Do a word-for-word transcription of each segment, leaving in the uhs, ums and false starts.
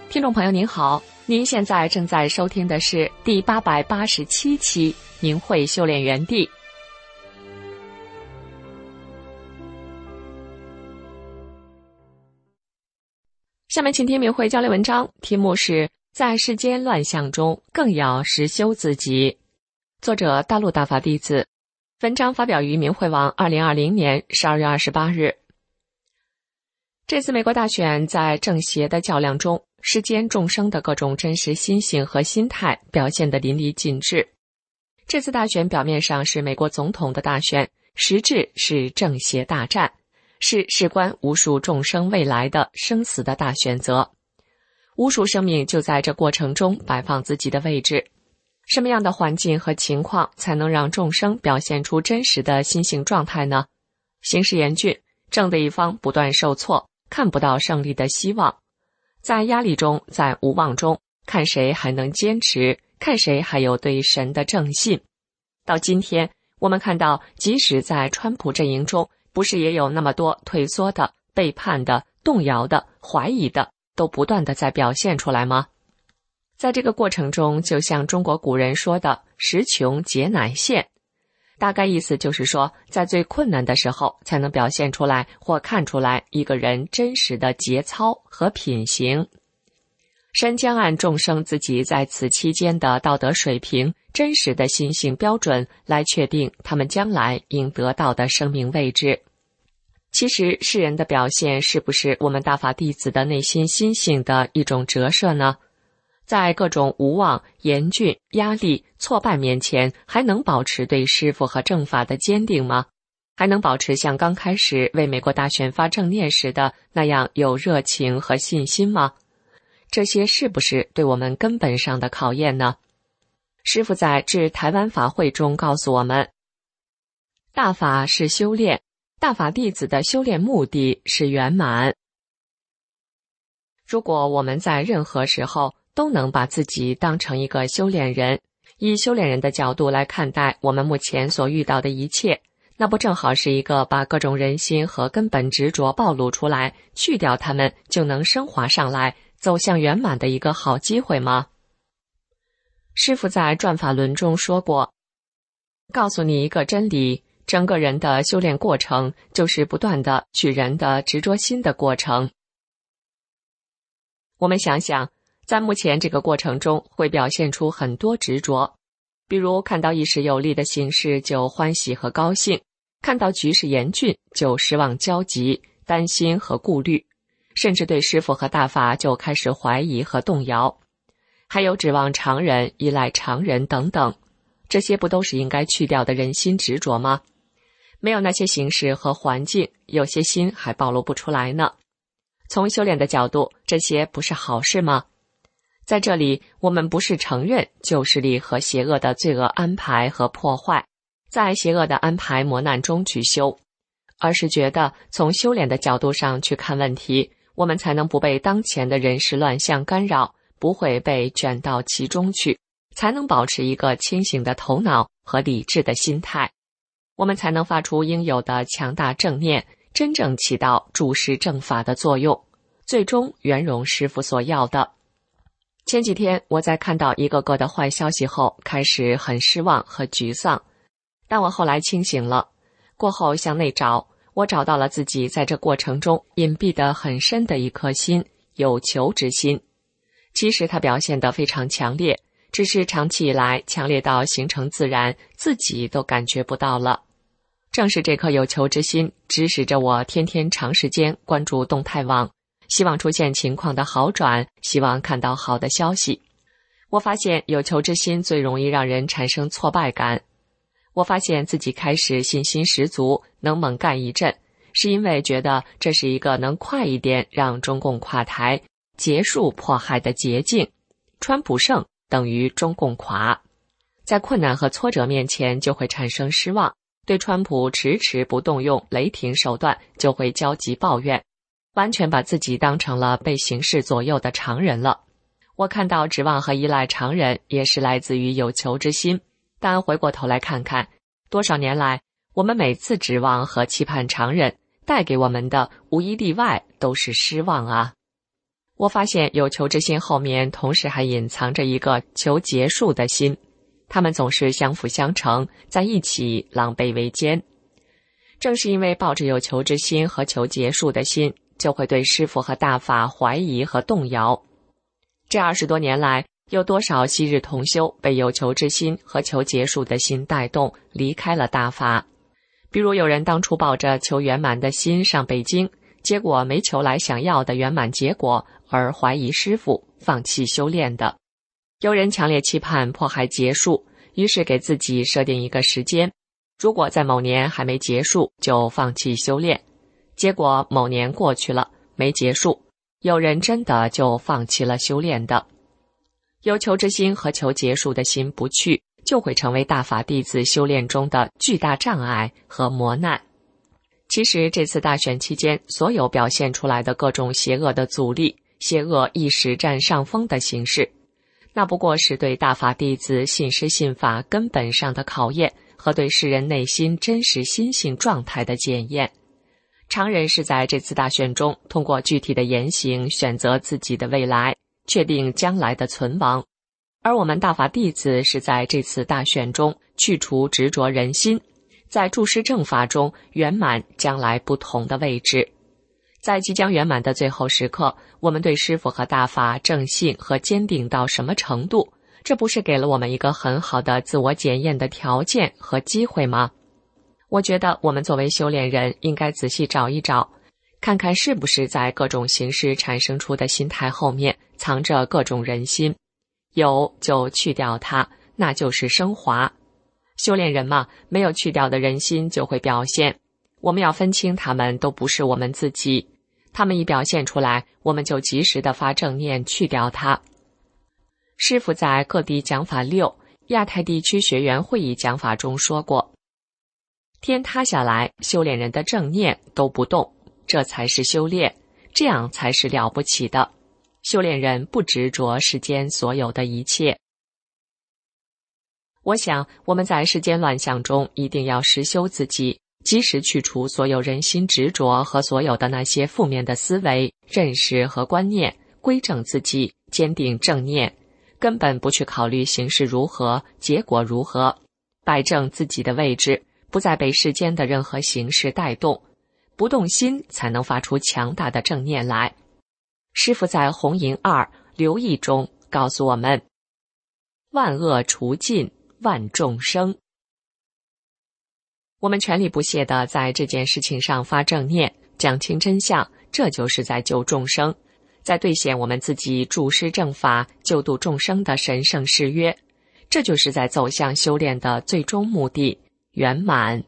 听众朋友您好，您现在正在收听的是第八百八十七期明慧修炼园地。下面请听明慧交流文章，题目是在世间乱象中更要实修自己，作者大陆大法弟子，文章发表于明慧网二零二零年十二月二十八日。这次美国大选在正邪的较量中，世间众生的各种真实心性和心态表现得淋漓尽致。这次大选表面上是美国总统的大选，实质是正邪大战，是事关无数众生未来的生死的大选择。无数生命就在这过程中摆放自己的位置。什么样的环境和情况才能让众生表现出真实的心性状态呢？形势严峻，正的一方不断受挫，看不到胜利的希望。在压力中，在无望中，看谁还能坚持，看谁还有对神的正信。到今天，我们看到即使在川普阵营中，不是也有那么多退缩的、背叛的、动摇的、怀疑的，都不断地在表现出来吗？在这个过程中，就像中国古人说的时穷节乃现，大概意思就是说，在最困难的时候才能表现出来或看出来一个人真实的节操和品行。神将按众生自己在此期间的道德水平、真实的心性标准来确定他们将来应得到的生命位置。其实世人的表现是不是我们大法弟子的内心心性的一种折射呢？在各种无望、严峻、压力、挫败面前，还能保持对师父和正法的坚定吗？还能保持像刚开始为美国大选发正念时的那样有热情和信心吗？这些是不是对我们根本上的考验呢？师父在致台湾法会中告诉我们，大法是修炼，大法弟子的修炼目的是圆满。如果我们在任何时候都能把自己当成一个修炼人，以修炼人的角度来看待我们目前所遇到的一切，那不正好是一个把各种人心和根本执着暴露出来，去掉它们就能升华上来，走向圆满的一个好机会吗？师父在转法轮中说过，告诉你一个真理，整个人的修炼过程就是不断的取人的执着心的过程。我们想想，在目前这个过程中会表现出很多执着，比如看到一时有利的形势就欢喜和高兴，看到局势严峻就失望焦急、担心和顾虑，甚至对师父和大法就开始怀疑和动摇，还有指望常人、依赖常人等等，这些不都是应该去掉的人心执着吗？没有那些形势和环境，有些心还暴露不出来呢。从修炼的角度，这些不是好事吗？在这里，我们不是承认旧势力和邪恶的罪恶安排和破坏，在邪恶的安排磨难中去修，而是觉得从修炼的角度上去看问题，我们才能不被当前的人事乱象干扰，不会被卷到其中去，才能保持一个清醒的头脑和理智的心态，我们才能发出应有的强大正念，真正起到注释正法的作用，最终圆融师父所要的。前几天我在看到一个个的坏消息后，开始很失望和沮丧，但我后来清醒了，过后向内找，我找到了自己在这过程中隐蔽得很深的一颗心，有求之心。其实它表现得非常强烈，只是长期以来强烈到形成自然，自己都感觉不到了。正是这颗有求之心，指使着我天天长时间关注动态网，希望出现情况的好转，希望看到好的消息。我发现有求之心最容易让人产生挫败感。我发现自己开始信心十足，能猛干一阵，是因为觉得这是一个能快一点让中共垮台、结束迫害的捷径。川普胜等于中共垮。在困难和挫折面前就会产生失望，对川普迟迟不动用雷霆手段就会焦急抱怨，完全把自己当成了被形势左右的常人了。我看到指望和依赖常人也是来自于有求之心，但回过头来看看，多少年来我们每次指望和期盼常人带给我们的无一例外都是失望啊。 我发现有求之心后面同时还隐藏着一个求结束的心，它们总是相辅相成，在一起狼狈为奸。正是因为抱着有求之心和求结束的心，就会对师父和大法怀疑和动摇。这二十多年来，有多少昔日同修被有求之心和求结束的心带动，离开了大法？比如有人当初抱着求圆满的心上北京，结果没求来想要的圆满结果，而怀疑师父，放弃修炼的。有人强烈期盼迫害结束，于是给自己设定一个时间，如果在某年还没结束，就放弃修炼。结果某年过去了，没结束，有人真的就放弃了修炼的。有求之心和求结束的心不去，就会成为大法弟子修炼中的巨大障碍和磨难。其实这次大选期间，所有表现出来的各种邪恶的阻力，邪恶一时占上风的形式，那不过是对大法弟子信师信法根本上的考验和对世人内心真实心性状态的检验。常人是在这次大选中通过具体的言行选择自己的未来，确定将来的存亡，而我们大法弟子是在这次大选中去除执着人心，在注释正法中圆满将来不同的位置。在即将圆满的最后时刻，我们对师父和大法正信和坚定到什么程度，这不是给了我们一个很好的自我检验的条件和机会吗？我觉得我们作为修炼人，应该仔细找一找，看看是不是在各种形式产生出的心态后面藏着各种人心，有就去掉它，那就是升华。修炼人嘛，没有去掉的人心就会表现，我们要分清他们都不是我们自己，他们一表现出来，我们就及时的发正念去掉它。师父在各地讲法六亚太地区学员会议讲法中说过，天塌下来，修炼人的正念都不动，这才是修炼，这样才是了不起的。修炼人不执着世间所有的一切。我想我们在世间乱象中一定要实修自己，及时去除所有人心执着和所有的那些负面的思维、认识和观念，归正自己，坚定正念，根本不去考虑形势如何，结果如何，摆正自己的位置，不再被世间的任何形式带动，不动心才能发出强大的正念来。师父在红银二留意中告诉我们，万恶除尽，万众生。我们全力不懈地在这件事情上发正念，讲清真相，这就是在救众生，在兑现我们自己注释正法救度众生的神圣誓约，这就是在走向修炼的最终目的，圆满。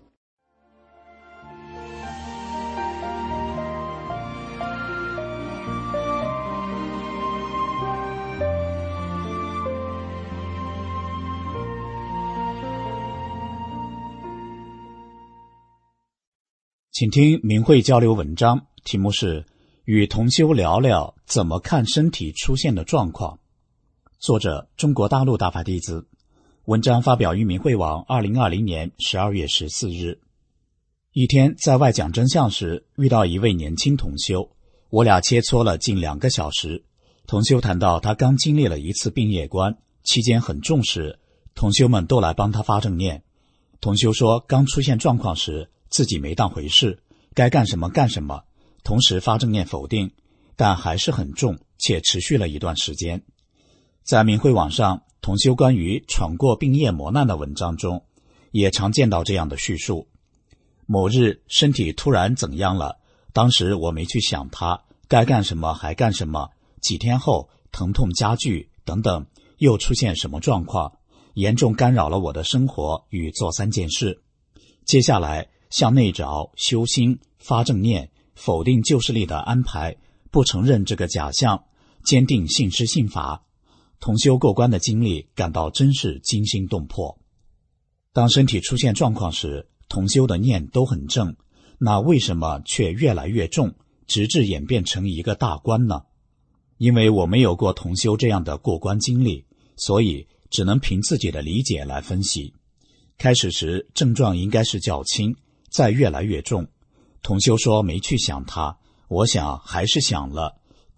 请听明慧交流文章，题目是与同修聊聊怎么看身体出现的状况。作者中国大陆大法弟子，文章发表于明慧网二零二零年十二月十四日。一天在外讲真相时，遇到一位年轻同修，我俩切磋了近两个小时。同修谈到他刚经历了一次病业关，期间很重视，同修们都来帮他发正念。同修说刚出现状况时自己没当回事，该干什么干什么，同时发正念否定，但还是很重，且持续了一段时间。在明慧网上，同修关于闯过病业磨难的文章中，也常见到这样的叙述。某日身体突然怎样了，当时我没去想它，该干什么还干什么，几天后疼痛加剧等等，又出现什么状况，严重干扰了我的生活与做三件事。接下来向内找、修心、发正念，否定旧势力的安排，不承认这个假象，坚定信师信法。同修过关的经历感到真是惊心动魄。当身体出现状况时，同修的念都很正，那为什么却越来越重，直至演变成一个大关呢？因为我没有过同修这样的过关经历，所以只能凭自己的理解来分析。开始时症状应该是较轻，再越来越重。同修说没去想它，我想还是想了，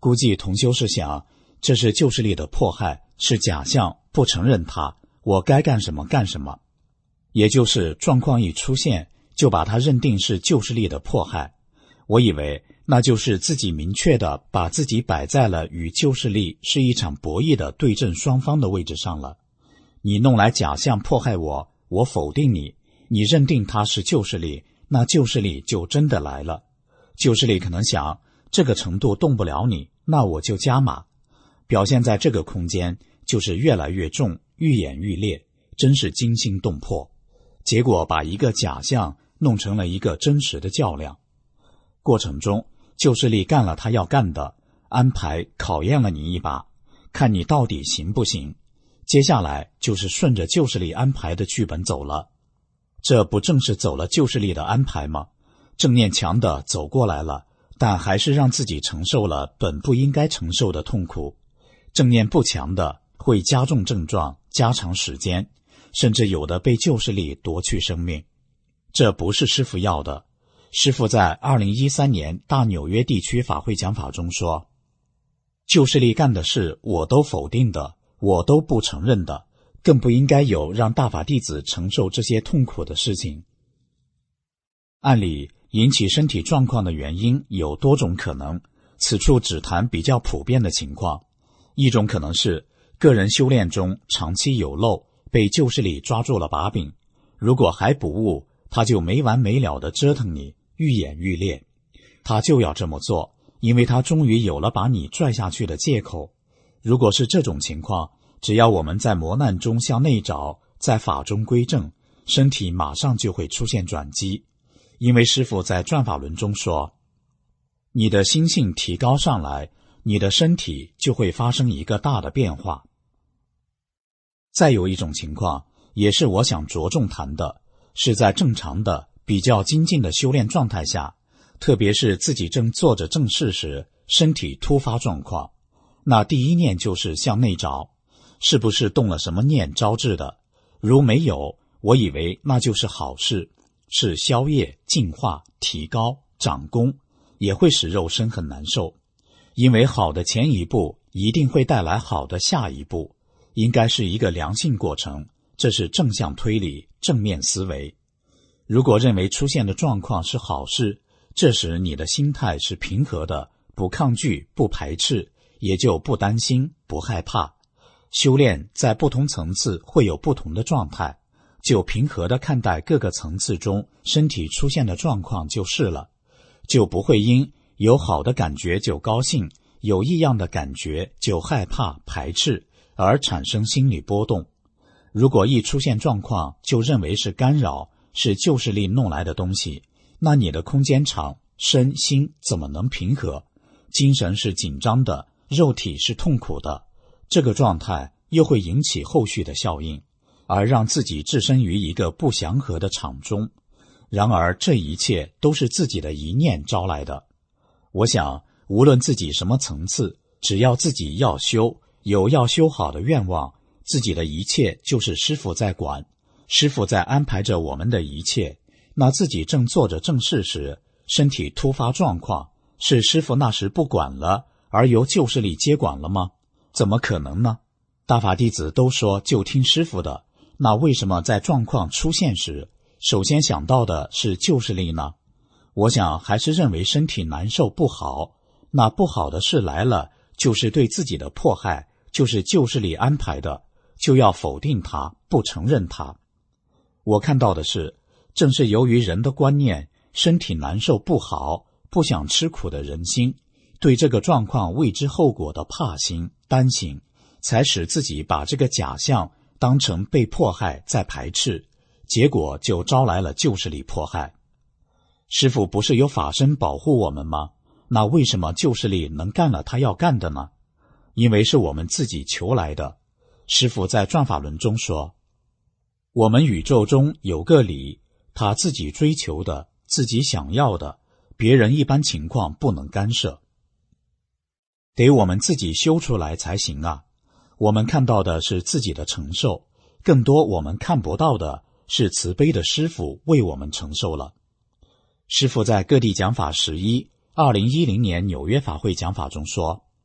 估计同修是想，这是旧势力的迫害，是假象，不承认它，我该干什么干什么。也就是状况一出现，就把它认定是旧势力的迫害。我以为那就是自己明确的把自己摆在了与旧势力是一场博弈的对阵双方的位置上了。你弄来假象迫害我，我否定你，你认定它是旧势力，那旧势力就真的来了。旧势力可能想，这个程度动不了你，那我就加码。表现在这个空间就是越来越重，愈演愈烈，真是惊心动魄。结果把一个假象弄成了一个真实的较量。过程中，旧势力干了他要干的，安排考验了你一把，看你到底行不行。接下来就是顺着旧势力安排的剧本走了。这不正是走了旧势力的安排吗？正念强的走过来了，但还是让自己承受了本不应该承受的痛苦。正念不强的会加重症状，加长时间，甚至有的被旧势力夺去生命。这不是师父要的。师父在二零一三年大纽约地区法会讲法中说，旧势力干的事我都否定的，我都不承认的，更不应该有让大法弟子承受这些痛苦的事情。按理引起身体状况的原因有多种可能，此处只谈比较普遍的情况。一种可能是个人修炼中长期有漏，被旧势力抓住了把柄，如果还不悟，他就没完没了地折腾你，愈演愈烈。他就要这么做，因为他终于有了把你拽下去的借口。如果是这种情况，只要我们在磨难中向内找，在法中归正，身体马上就会出现转机。因为师父在转法轮中说，你的心性提高上来，你的身体就会发生一个大的变化。再有一种情况，也是我想着重谈的，是在正常的比较精进的修炼状态下，特别是自己正做着正事时，身体突发状况，那第一念就是向内找，是不是动了什么念招致的？如没有，我以为那就是好事，是消业、净化、提高、长功，也会使肉身很难受。因为好的前一步一定会带来好的下一步，应该是一个良性过程，这是正向推理，正面思维。如果认为出现的状况是好事，这时你的心态是平和的，不抗拒，不排斥，也就不担心，不害怕。修炼在不同层次会有不同的状态，就平和地看待各个层次中身体出现的状况就是了，就不会因有好的感觉就高兴，有异样的感觉就害怕排斥，而产生心理波动。如果一出现状况就认为是干扰，是旧势力弄来的东西，那你的空间场、身心怎么能平和？精神是紧张的，肉体是痛苦的，这个状态又会引起后续的效应，而让自己置身于一个不祥和的场中。然而这一切都是自己的一念招来的。我想无论自己什么层次，只要自己要修，有要修好的愿望，自己的一切就是师父在管，师父在安排着我们的一切。那自己正做着正事时，身体突发状况，是师父那时不管了，而由旧势力接管了吗？怎么可能呢？大法弟子都说就听师父的，那为什么在状况出现时，首先想到的是旧势力呢？我想还是认为身体难受不好，那不好的事来了，就是对自己的迫害，就是旧势力安排的，就要否定它，不承认它。我看到的是，正是由于人的观念，身体难受不好，不想吃苦的人心，对这个状况未知后果的怕心、担心，才使自己把这个假象当成被迫害再排斥，结果就招来了旧势力迫害。师父不是有法身保护我们吗？那为什么旧势力能干了他要干的呢？因为是我们自己求来的。师父在转法轮中说，我们宇宙中有个理，他自己追求的，自己想要的，别人一般情况不能干涉，得我们自己修出来才行啊。我们看到的是自己的承受，更多我们看不到的是慈悲的师父为我们承受了。师父在各地讲法十一二零一零年纽约法会讲法中说，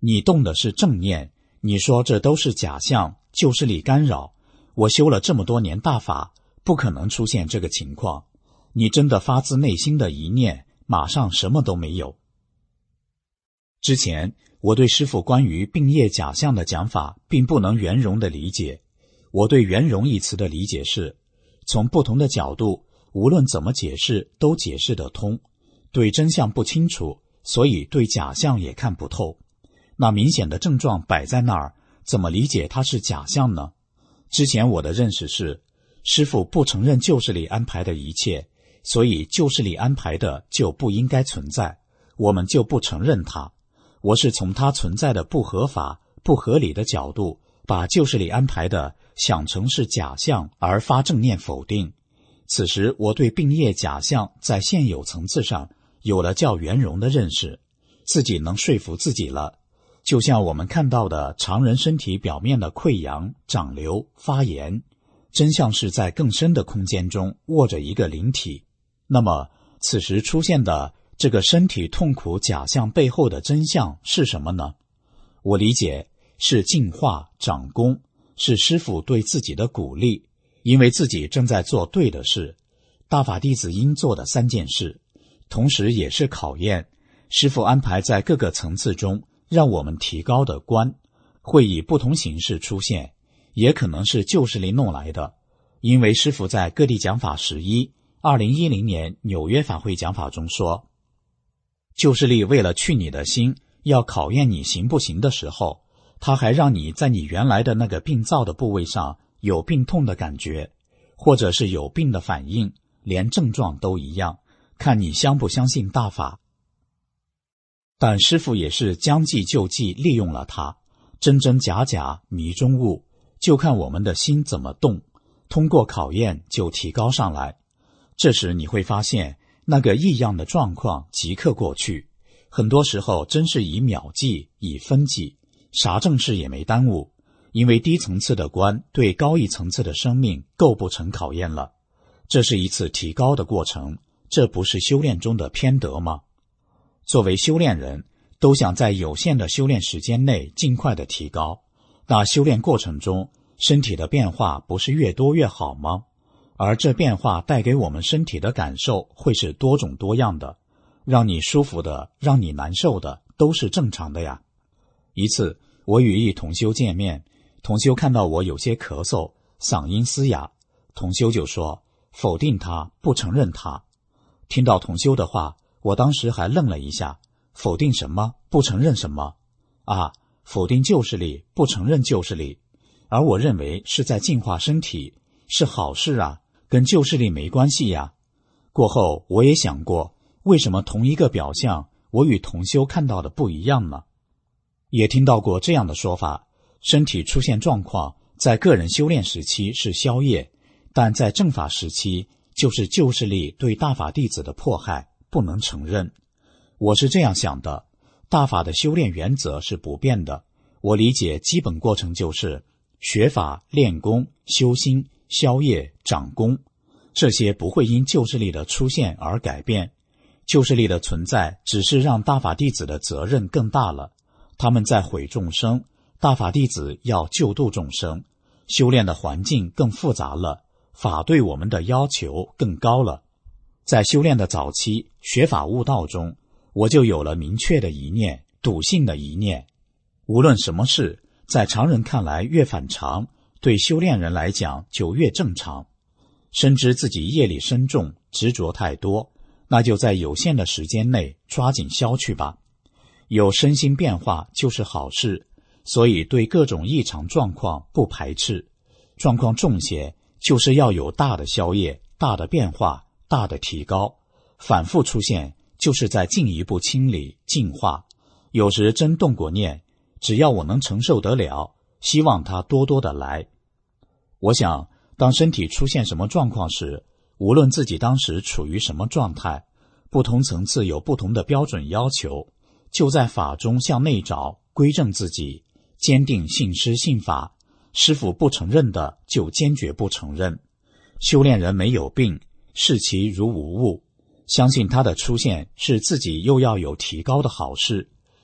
你动的是正念，你说这都是假象，旧势力干扰。我修了这么多年大法，不可能出现这个情况。你真的发自内心的一念，马上什么都没有。之前我对师父关于病业假象的讲法并不能圆融的理解。我对圆融一词的理解是，从不同的角度，无论怎么解释都解释得通。对真相不清楚，所以对假象也看不透。那明显的症状摆在那儿，怎么理解它是假象呢？之前我的认识是，师父不承认旧势力安排的一切，所以旧势力安排的就不应该存在，我们就不承认它。我是从它存在的不合法、不合理的角度，把旧势力安排的想成是假象而发正念否定。此时我对病业假象在现有层次上有了较圆融的认识，自己能说服自己了。就像我们看到的常人身体表面的溃疡、长瘤、发炎，真相是在更深的空间中握着一个灵体。那么此时出现的这个身体痛苦假象背后的真相是什么呢？我理解是净化、长功，是师父对自己的鼓励，因为自己正在做对的事。大法弟子应做的三件事，同时也是考验。师父安排在各个层次中让我们提高的观，会以不同形式出现，也可能是旧势力弄来的。因为师父在各地讲法十一二零一零年纽约法会讲法中说，旧势力为了去你的心，要考验你行不行的时候，他还让你在你原来的那个病灶的部位上有病痛的感觉，或者是有病的反应，连症状都一样，看你相不相信大法。但师父也是将计就计，利用了它，真真假假，迷中悟，就看我们的心怎么动，通过考验就提高上来。这时你会发现，那个异样的状况即刻过去，很多时候真是以秒计，以分计，啥正事也没耽误，因为低层次的观对高一层次的生命构不成考验了。这是一次提高的过程，这不是修炼中的偏德吗？作为修炼人，都想在有限的修炼时间内尽快的提高。那修炼过程中，身体的变化不是越多越好吗？而这变化带给我们身体的感受会是多种多样的，让你舒服的，让你难受的，都是正常的呀。一次，我与一同修见面，同修看到我有些咳嗽，嗓音嘶哑，同修就说否定他，不承认他。听到同修的话，我当时还愣了一下，否定什么？不承认什么？啊，否定旧势力，不承认旧势力。而我认为是在净化身体，是好事啊，跟旧势力没关系呀。过后我也想过，为什么同一个表象，我与同修看到的不一样呢？也听到过这样的说法，身体出现状况，在个人修炼时期是消业，但在正法时期，就是旧势力对大法弟子的迫害，不能承认。我是这样想的，大法的修炼原则是不变的，我理解基本过程就是学法、练功、修心、消业、长功，这些不会因旧势力的出现而改变。旧势力的存在只是让大法弟子的责任更大了，他们在毁众生，大法弟子要救度众生，修炼的环境更复杂了，法对我们的要求更高了。在修炼的早期，学法悟道中，我就有了明确的一念，笃信的一念。无论什么事，在常人看来越反常，对修炼人来讲就越正常。深知自己业力深重，执着太多，那就在有限的时间内抓紧消去吧。有身心变化就是好事，所以对各种异常状况不排斥。状况重些，就是要有大的消业，大的变化，大的提高。反复出现，就是在进一步清理净化。有时真动过念，只要我能承受得了，希望它多多的来。我想当身体出现什么状况时，无论自己当时处于什么状态，不同层次有不同的标准要求，就在法中向内找，归正自己，坚定信师信法。师父不承认的就坚决不承认。修炼人没有病，视其如无物，相信他的出现是自己又要有提高的好事，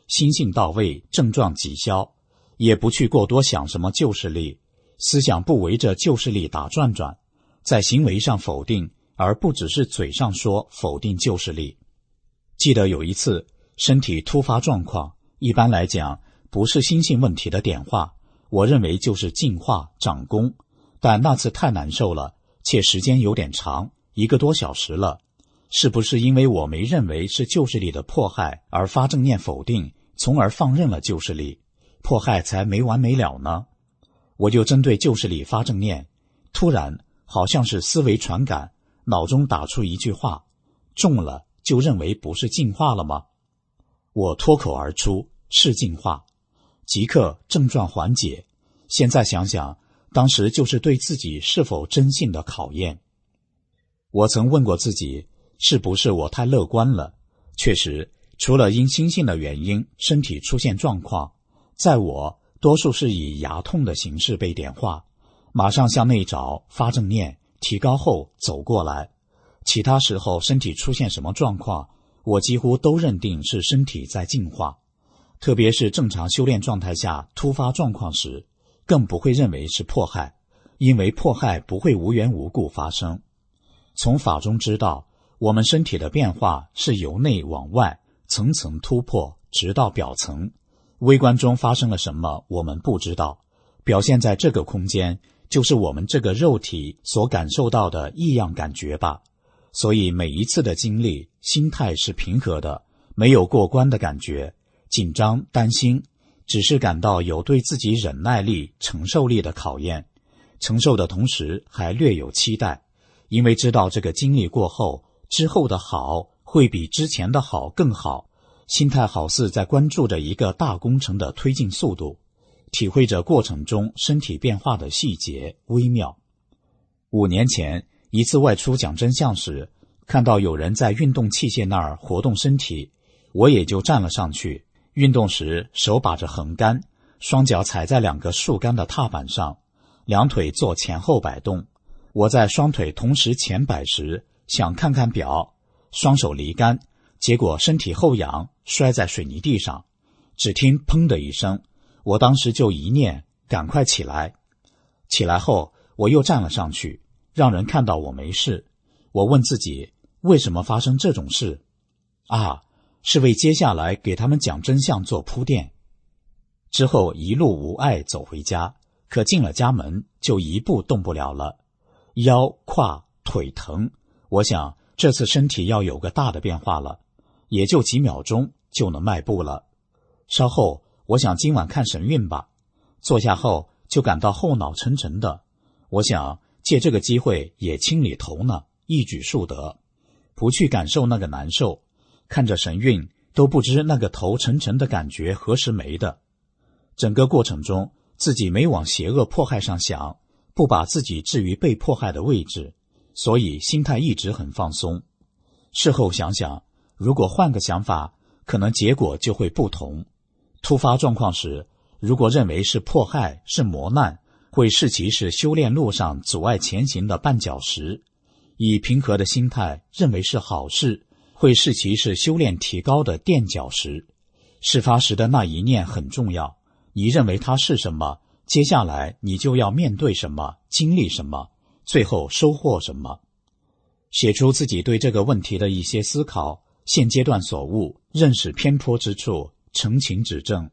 心性到位，症状即消，也不去过多想什么旧势力，思想不围着旧势力打转转，在行为上否定，而不只是嘴上说否定旧势力。记得有一次身体突发状况，一般来讲不是心性问题的点化，我认为就是进化长功，但那次太难受了，且时间有点长，一个多小时了。是不是因为我没认为是旧势力的迫害而发正念否定，从而放任了旧势力，迫害才没完没了呢？我就针对旧势力发正念，突然好像是思维传感，脑中打出一句话：中了就认为不是进化了吗？我脱口而出：是进化。即刻症状缓解。现在想想，当时就是对自己是否真信的考验。我曾问过自己，是不是我太乐观了？确实，除了因心性的原因身体出现状况，在我多数是以牙痛的形式被点化，马上向内找发正念，提高后走过来。其他时候身体出现什么状况，我几乎都认定是身体在进化，特别是正常修炼状态下突发状况时，更不会认为是迫害，因为迫害不会无缘无故发生。从法中知道，我们身体的变化是由内往外，层层突破，直到表层。微观中发生了什么，我们不知道，表现在这个空间，就是我们这个肉体所感受到的异样感觉吧。所以每一次的经历，心态是平和的，没有过关的感觉，紧张担心，只是感到有对自己忍耐力承受力的考验，承受的同时还略有期待，因为知道这个经历过后，之后的好会比之前的好更好。心态好似在关注着一个大工程的推进速度，体会着过程中身体变化的细节微妙。五年前一次外出讲真相时，看到有人在运动器械那儿活动身体，我也就站了上去。运动时手把着横杆，双脚踩在两个竖杆的踏板上，两腿做前后摆动。我在双腿同时前摆时，想看看表，双手离杆，结果身体后仰，摔在水泥地上。只听砰的一声，我当时就一念，赶快起来。起来后我又站了上去，让人看到我没事。我问自己，为什么发生这种事？啊，是为接下来给他们讲真相做铺垫。之后一路无碍走回家，可进了家门就一步动不了了，腰胯腿疼。我想这次身体要有个大的变化了，也就几秒钟就能迈步了。稍后我想今晚看神韵吧，坐下后就感到后脑沉沉的，我想借这个机会也清理头呢，一举数得，不去感受那个难受，看着神韵都不知那个头沉沉的感觉何时没的。整个过程中自己没往邪恶迫害上想，不把自己置于被迫害的位置，所以心态一直很放松。事后想想，如果换个想法，可能结果就会不同。突发状况时，如果认为是迫害是磨难，会视其是修炼路上阻碍前行的绊脚石；以平和的心态认为是好事，会视其是修炼提高的垫脚石。事发时的那一念很重要，你认为它是什么，接下来你就要面对什么，经历什么，最后收获什么。写出自己对这个问题的一些思考，现阶段所悟，认识偏颇之处，澄清指正。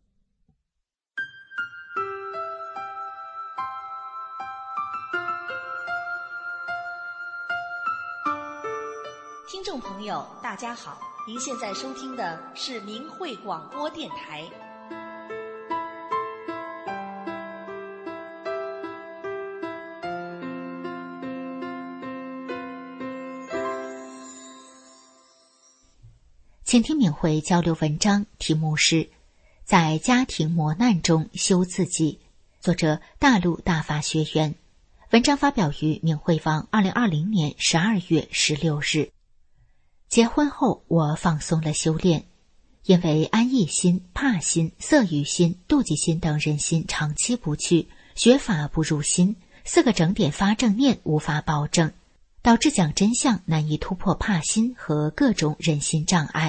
听众朋友大家好，您现在收听的是明慧广播电台。 请听敏慧交流文章，题目是在家庭磨难中修自己，作者大陆大法学员。文章发表于敏慧网二零二零年十二月十六日。结婚后我放松了修炼，因为安逸心、怕心、色欲心、妒忌心等人心长期不去，学法不入心，四个整点发正念无法保证，导致讲真相难以突破怕心和各种人心障碍，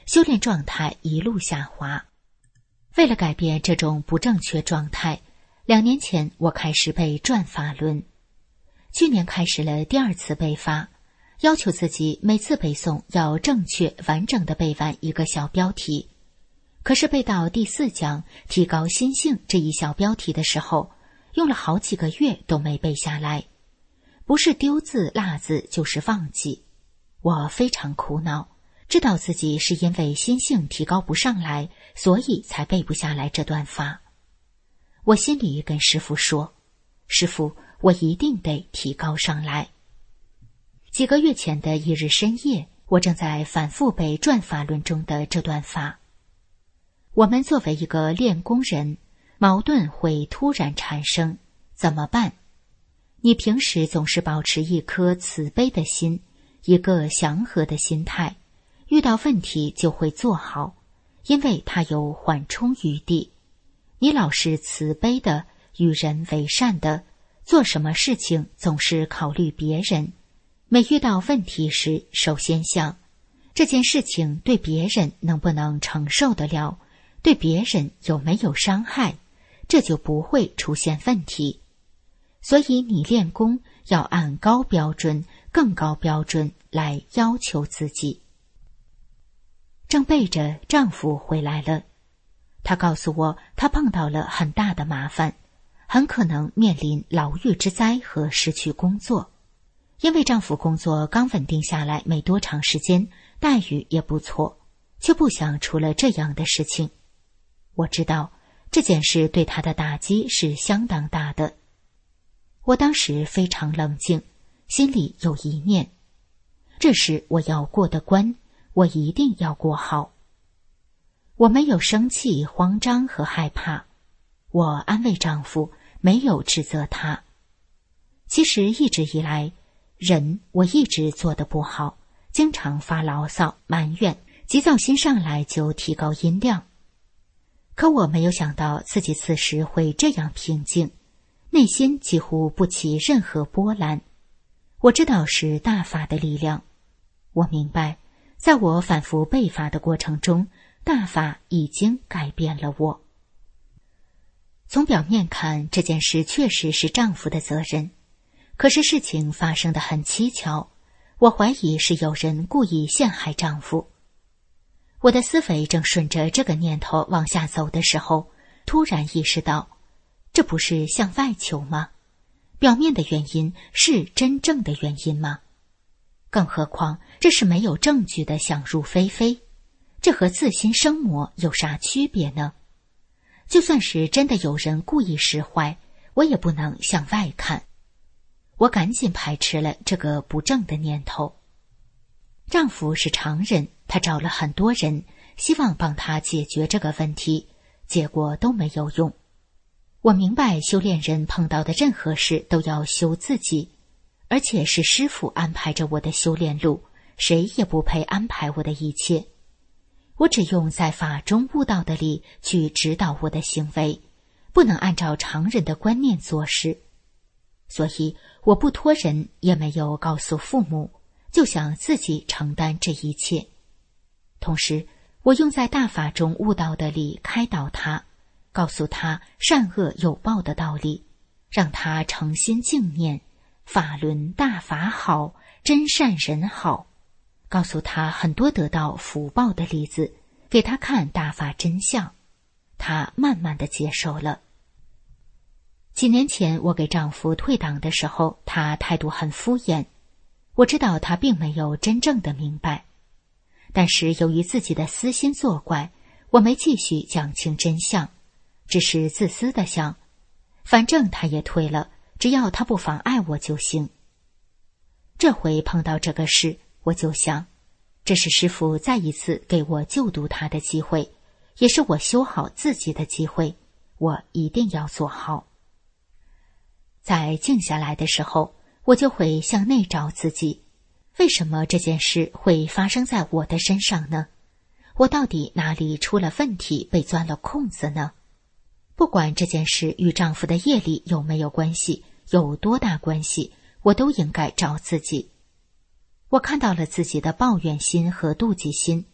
修炼状态一路下滑。为了改变这种不正确状态，两年前我开始背转法轮，去年开始了第二次背法，要求自己每次背诵要正确完整的背完一个小标题。可是背到第四讲提高心性这一小标题的时候，用了好几个月都没背下来，不是丢字落字就是忘记。我非常苦恼，知道自己是因为心性提高不上来，所以才背不下来这段法。我心里跟师父说，师父，我一定得提高上来。几个月前的一日深夜，我正在反复背转法轮中的这段法。我们作为一个练功人，矛盾会突然产生，怎么办？你平时总是保持一颗慈悲的心，一个祥和的心态，遇到问题就会做好，因为它有缓冲余地。你老是慈悲的，与人为善的，做什么事情总是考虑别人。每遇到问题时，首先想，这件事情对别人能不能承受得了，对别人有没有伤害，这就不会出现问题。所以你练功要按高标准、更高标准来要求自己。正背着，丈夫回来了，他告诉我，他碰到了很大的麻烦，很可能面临牢狱之灾和失去工作。因为丈夫工作刚稳定下来没多长时间，待遇也不错，却不想出了这样的事情。我知道这件事对他的打击是相当大的。我当时非常冷静，心里有一念，这是我要过的关，我一定要过好。我没有生气、慌张和害怕，我安慰丈夫，没有指责他。其实一直以来，人我一直做得不好，经常发牢骚、埋怨，急躁心上来就提高音量。可我没有想到自己此时会这样平静，内心几乎不起任何波澜。我知道是大法的力量，我明白，在我反复背法的过程中，大法已经改变了我。从表面看，这件事确实是丈夫的责任，可是事情发生得很蹊跷，我怀疑是有人故意陷害丈夫。我的思维正顺着这个念头往下走的时候，突然意识到，这不是向外求吗？表面的原因是真正的原因吗？更何况这是没有证据的想入非非，这和自心生魔有啥区别呢？就算是真的有人故意使坏，我也不能向外看。我赶紧排斥了这个不正的念头。丈夫是常人，他找了很多人，希望帮他解决这个问题，结果都没有用。我明白修炼人碰到的任何事都要修自己，而且是师父安排着我的修炼路，谁也不配安排我的一切。我只用在法中悟道的力去指导我的行为，不能按照常人的观念做事。所以我不托人，也没有告诉父母，就想自己承担这一切。同时我用在大法中悟道的力开导他，告诉他善恶有报的道理，让他诚心敬念法轮大法好，真善人好，告诉他很多得到福报的例子，给他看大法真相，他慢慢地接受了。几年前我给丈夫退档的时候，他态度很敷衍，我知道他并没有真正的明白，但是由于自己的私心作怪，我没继续讲清真相，只是自私的想，反正他也退了，只要他不妨碍我就行。这回碰到这个事，我就想，这是师父再一次给我救度他的机会，也是我修好自己的机会，我一定要做好。在静下来的时候，我就会向内找自己，为什么这件事会发生在我的身上呢？我到底哪里出了问题，被钻了空子呢？不管这件事与丈夫的业力有没有关系，有多大关系，我都应该找自己。我看到了自己的抱怨心和妒忌心，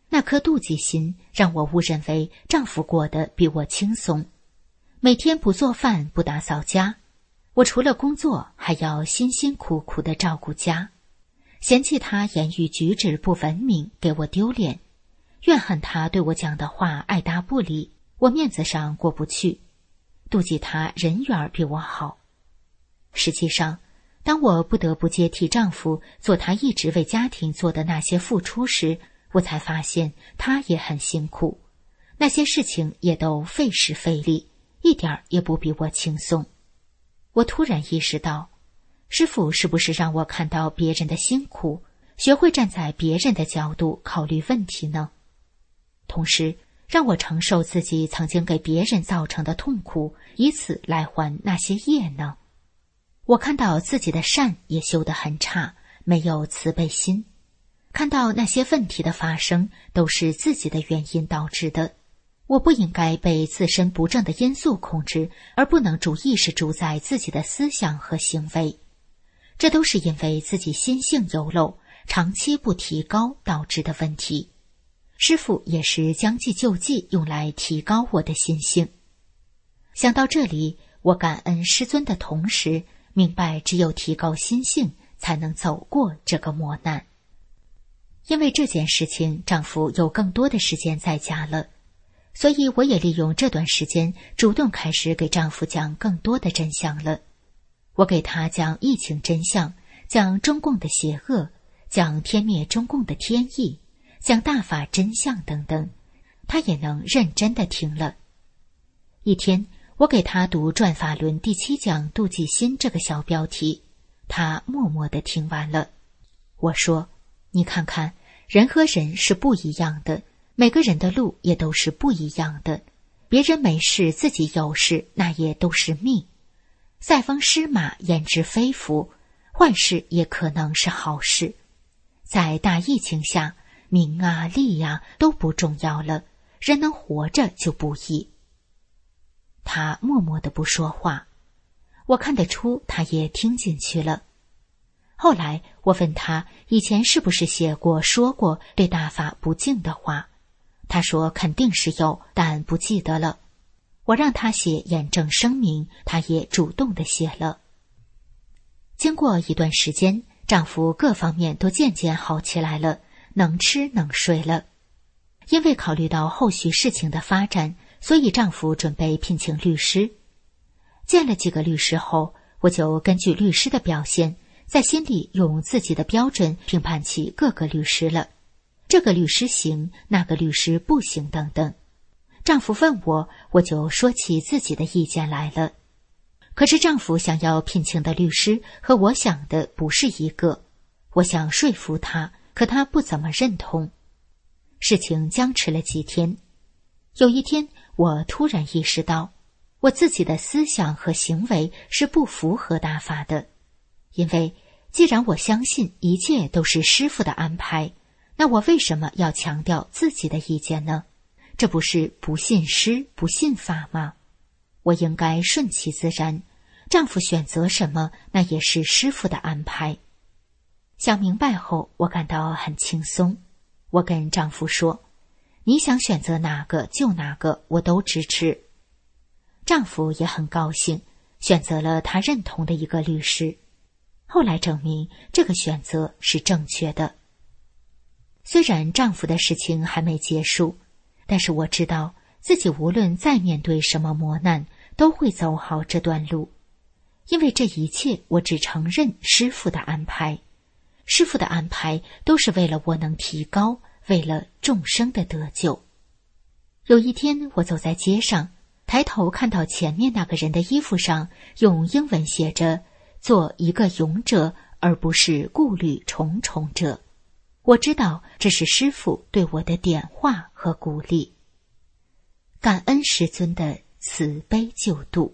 那颗妒忌心让我误认为丈夫过得比我轻松，每天不做饭不打扫家，我除了工作还要辛辛苦苦地照顾家，嫌弃他言语举止不文明，给我丢脸，怨恨他对我讲的话爱答不理，我面子上过不去，妒忌他人缘比我好。实际上，当我不得不接替丈夫做他一直为家庭做的那些付出时，我才发现他也很辛苦，那些事情也都费时费力，一点儿也不比我轻松。我突然意识到，师父是不是让我看到别人的辛苦，学会站在别人的角度考虑问题呢？同时让我承受自己曾经给别人造成的痛苦，以此来还那些业呢？我看到自己的善也修得很差，没有慈悲心，看到那些问题的发生都是自己的原因导致的，我不应该被自身不正的因素控制，而不能主意识主宰自己的思想和行为。这都是因为自己心性优陋，长期不提高导致的问题。师父也是将计就计，用来提高我的心性。想到这里，我感恩师尊的同时，明白只有提高心性，才能走过这个磨难。因为这件事情，丈夫有更多的时间在家了，所以我也利用这段时间，主动开始给丈夫讲更多的真相了。我给他讲疫情真相，讲中共的邪恶，讲天灭中共的天意，讲大法真相等等，他也能认真地听了。一天，我给他读《转法轮》第七讲妒忌心这个小标题，他默默地听完了。我说，你看看，人和人是不一样的，每个人的路也都是不一样的，别人没事自己有事，那也都是命。塞翁失马焉知非福，坏事也可能是好事。在大疫情下，名啊利啊都不重要了，人能活着就不易。他默默地不说话，我看得出他也听进去了。后来我问他以前是不是写过说过对大法不敬的话，他说肯定是有，但不记得了。我让他写验证声明，他也主动地写了。经过一段时间，丈夫各方面都渐渐好起来了，能吃能睡了。因为考虑到后续事情的发展，所以丈夫准备聘请律师。见了几个律师后，我就根据律师的表现，在心里用自己的标准评判起各个律师了。这个律师行，那个律师不行等等。丈夫问我，我就说起自己的意见来了。可是丈夫想要聘请的律师和我想的不是一个，我想说服他，可他不怎么认同。事情僵持了几天，有一天我突然意识到，我自己的思想和行为是不符合大法的。因为既然我相信一切都是师父的安排，那我为什么要强调自己的意见呢？这不是不信师不信法吗？我应该顺其自然，丈夫选择什么，那也是师父的安排。想明白后，我感到很轻松。我跟丈夫说，你想选择哪个就哪个，我都支持。丈夫也很高兴，选择了他认同的一个律师。后来证明这个选择是正确的。虽然丈夫的事情还没结束，但是我知道自己无论再面对什么磨难，都会走好这段路。因为这一切我只承认师父的安排，师父的安排都是为了我能提高，为了众生的得救。有一天我走在街上，抬头看到前面那个人的衣服上用英文写着做一个勇者，而不是顾虑重重者。我知道这是师父对我的点化和鼓励。感恩师尊的慈悲救度。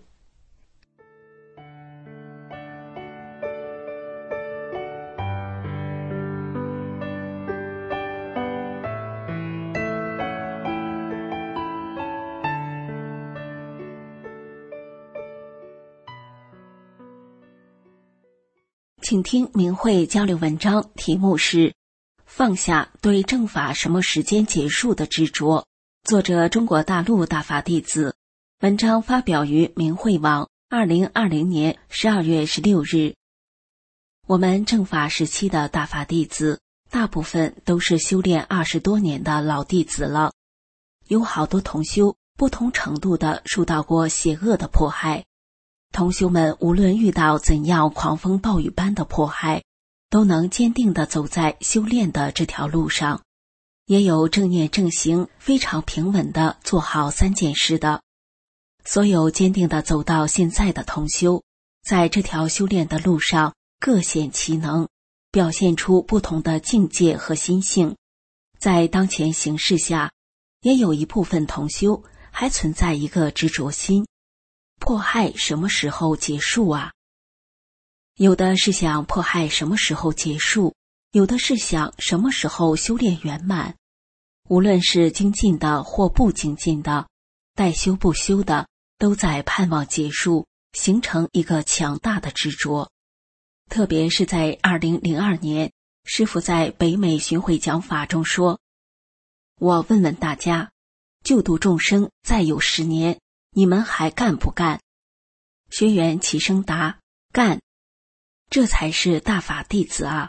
请听明慧交流文章，题目是放下对正法什么时间结束的执着。作者中国大陆大法弟子，文章发表于明慧网，二零二零年十二月十六日。我们正法时期的大法弟子，大部分都是修炼二十多年的老弟子了，有好多同修不同程度地受到过邪恶的迫害。同修们无论遇到怎样狂风暴雨般的迫害，都能坚定地走在修炼的这条路上，也有正念正行非常平稳地做好三件事的。所有坚定地走到现在的同修，在这条修炼的路上各显其能，表现出不同的境界和心性。在当前形势下，也有一部分同修还存在一个执着心，迫害什么时候结束啊？有的是想迫害什么时候结束，有的是想什么时候修炼圆满。无论是精进的或不精进的，待修不修的，都在盼望结束，形成一个强大的执着。特别是在二零零二年，师父在北美巡回讲法中说，我问问大家，救度众生再有十年，你们还干不干？学员齐声答，干。这才是大法弟子啊！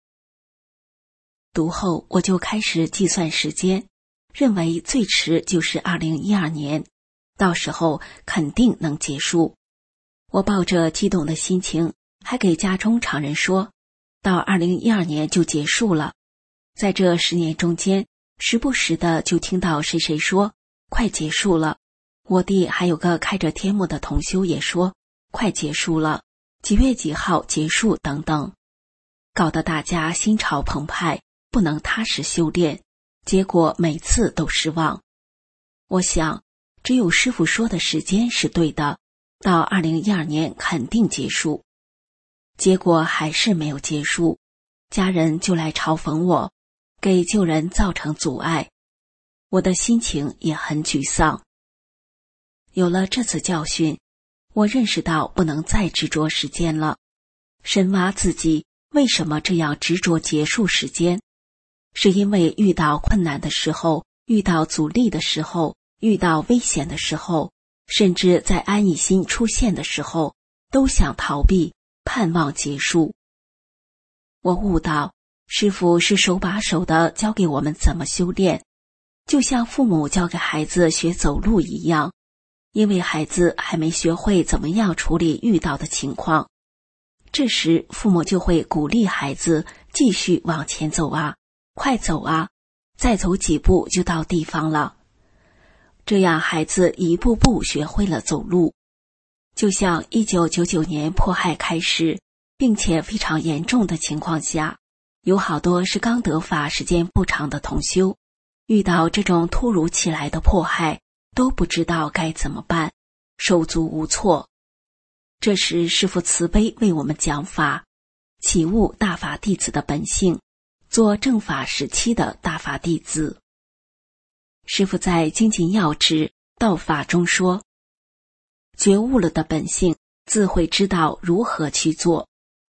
读后我就开始计算时间，认为最迟就是二零一二年，到时候肯定能结束。我抱着激动的心情，还给家中常人说，到二零一二年就结束了。在这十年中间，时不时的就听到谁谁说快结束了，我弟还有个开着天幕的同修也说快结束了，几月几号结束等等，搞得大家心潮澎湃，不能踏实修炼，结果每次都失望。我想只有师父说的时间是对的，到二零一二年肯定结束。结果还是没有结束，家人就来嘲讽我，给救人造成阻碍，我的心情也很沮丧。有了这次教训，我认识到不能再执着时间了，深挖自己为什么这样执着结束时间，是因为遇到困难的时候，遇到阻力的时候，遇到危险的时候，甚至在安逸心出现的时候，都想逃避，盼望结束。我悟到，师父是手把手地教给我们怎么修炼，就像父母教给孩子学走路一样，因为孩子还没学会怎么样处理遇到的情况，这时父母就会鼓励孩子继续往前走啊，快走啊，再走几步就到地方了。这样孩子一步步学会了走路。就像一九九九年迫害开始，并且非常严重的情况下，有好多是刚得法时间不长的同修，遇到这种突如其来的迫害，都不知道该怎么办，手足无措。这时师父慈悲为我们讲法，启悟大法弟子的本性，做正法时期的大法弟子。师父在精进要旨道法中说，觉悟了的本性自会知道如何去做。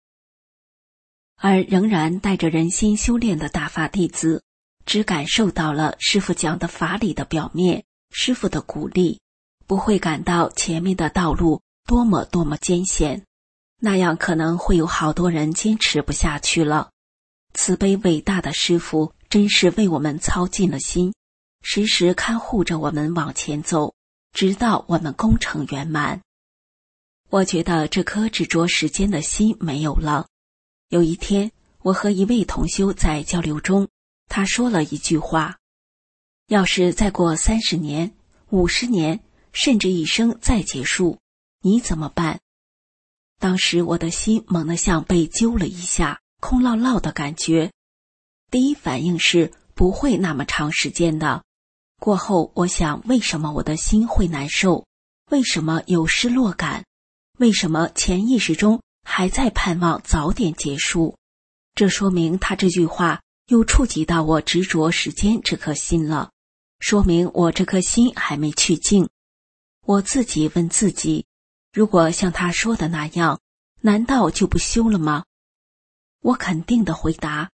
而仍然带着人心修炼的大法弟子，只感受到了师父讲的法理的表面，师父的鼓励，不会感到前面的道路多么多么艰险，那样可能会有好多人坚持不下去了。慈悲伟大的师父真是为我们操尽了心，时时看护着我们往前走，直到我们功成圆满。我觉得这颗执着时间的心没有了。有一天，我和一位同修在交流中，他说了一句话，要是再过三十年、五十年，甚至一生再结束，你怎么办？当时我的心猛地像被揪了一下，空落落的感觉。第一反应是不会那么长时间的。过后我想，为什么我的心会难受？为什么有失落感？为什么潜意识中还在盼望早点结束？这说明他这句话又触及到我执着时间这颗心了，说明我这颗心还没去净。我自己问自己，如果像他说的那样，难道就不修了吗？我肯定的回答，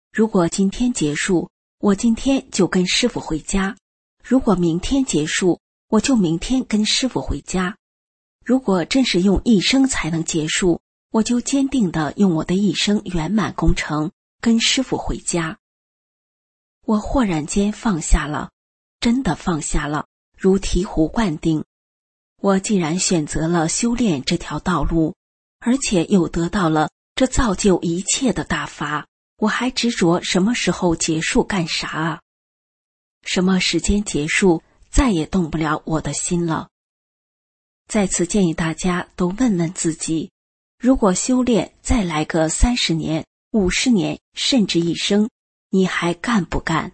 如果今天结束，我今天就跟师父回家；如果明天结束，我就明天跟师父回家。如果真是用一生才能结束，我就坚定地用我的一生圆满工程，跟师父回家。我豁然间放下了，真的放下了，如醍醐灌顶。我既然选择了修炼这条道路，而且又得到了这造就一切的大法，我还执着什么时候结束干啥啊？什么时间结束，再也动不了我的心了。在此建议大家都问问自己，如果修炼再来个三十年、五十年，甚至一生，你还干不干？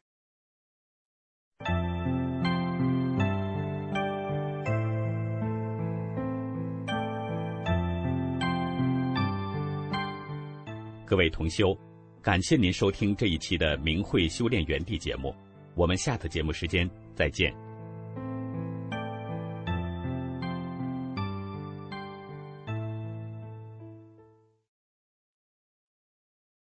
各位同修，感谢您收听这一期的明慧修炼园地节目，我们下次节目时间再见。